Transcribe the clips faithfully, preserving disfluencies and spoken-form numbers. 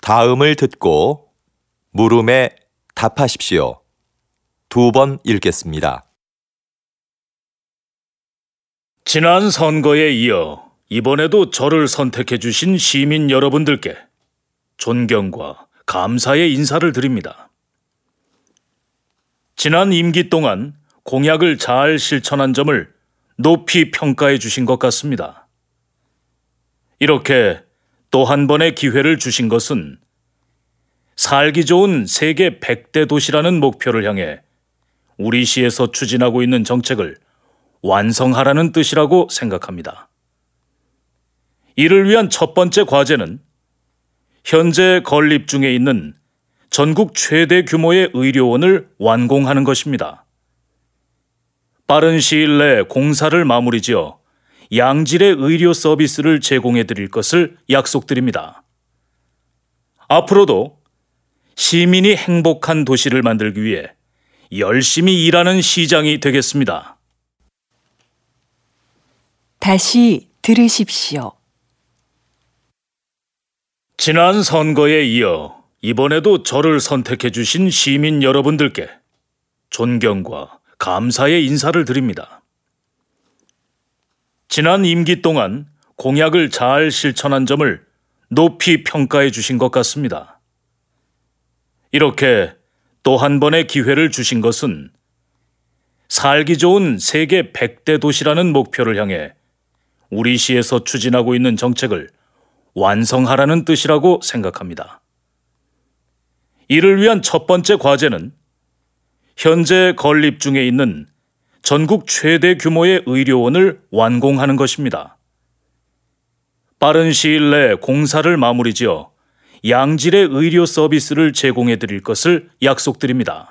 다음을 듣고 물음에 답하십시오. 두 번 읽겠습니다. 지난 선거에 이어 이번에도 저를 선택해 주신 시민 여러분들께 존경과 감사의 인사를 드립니다. 지난 임기 동안 공약을 잘 실천한 점을 높이 평가해 주신 것 같습니다. 이렇게 또 한 번의 기회를 주신 것은 살기 좋은 세계 백 대 도시라는 목표를 향해 우리 시에서 추진하고 있는 정책을 완성하라는 뜻이라고 생각합니다. 이를 위한 첫 번째 과제는 현재 건립 중에 있는 전국 최대 규모의 의료원을 완공하는 것입니다. 빠른 시일 내 공사를 마무리지어 양질의 의료 서비스를 제공해 드릴 것을 약속드립니다. 앞으로도 시민이 행복한 도시를 만들기 위해 열심히 일하는 시장이 되겠습니다. 다시 들으십시오. 지난 선거에 이어 이번에도 저를 선택해 주신 시민 여러분들께 존경과 감사의 인사를 드립니다. 지난 임기 동안 공약을 잘 실천한 점을 높이 평가해 주신 것 같습니다. 이렇게 또 한 번의 기회를 주신 것은 살기 좋은 세계 백 대 도시라는 목표를 향해 우리 시에서 추진하고 있는 정책을 완성하라는 뜻이라고 생각합니다. 이를 위한 첫 번째 과제는 현재 건립 중에 있는 전국 최대 규모의 의료원을 완공하는 것입니다. 빠른 시일 내 공사를 마무리지어 양질의 의료 서비스를 제공해 드릴 것을 약속드립니다.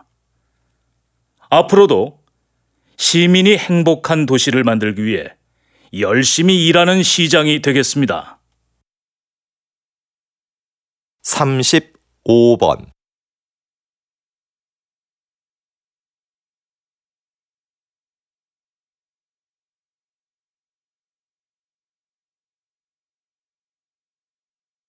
앞으로도 시민이 행복한 도시를 만들기 위해 열심히 일하는 시장이 되겠습니다. 삼십오 번